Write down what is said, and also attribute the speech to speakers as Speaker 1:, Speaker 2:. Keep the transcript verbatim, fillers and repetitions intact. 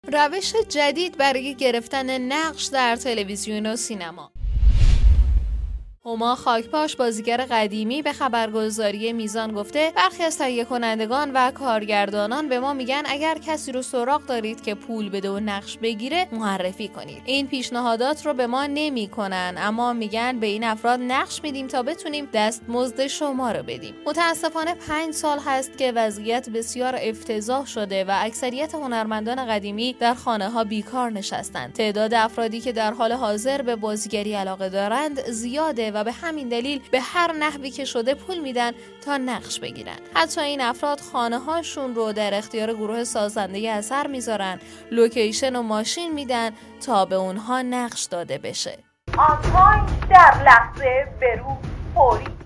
Speaker 1: روش جدید برای گرفتن نقش در تلویزیون و سینما. هما خاکپاش، بازیگر قدیمی، به خبرگزاری میزان گفته برخی از تهیه کنندگان و کارگردانان به ما میگن اگر کسی رو سراغ دارید که پول بده و نقش بگیره معرفی کنید. این پیشنهادات رو به ما نمیکنن، اما میگن به این افراد نقش میدیم تا بتونیم دستمزد شما رو بدیم. متاسفانه پنج سال هست که وضعیت بسیار افتضاح شده و اکثریت هنرمندان قدیمی در خانه ها بیکار نشستند. تعداد افرادی که در حال حاضر به بازیگری علاقه دارند زیاده و به همین دلیل به هر نحوی که شده پول میدن تا نقش بگیرن. حتی این افراد خانه هاشون رو در اختیار گروه سازنده اثر میذارن، لوکیشن و ماشین میدن تا به اونها نقش داده بشه.
Speaker 2: آن تایم در لحظه برو فوری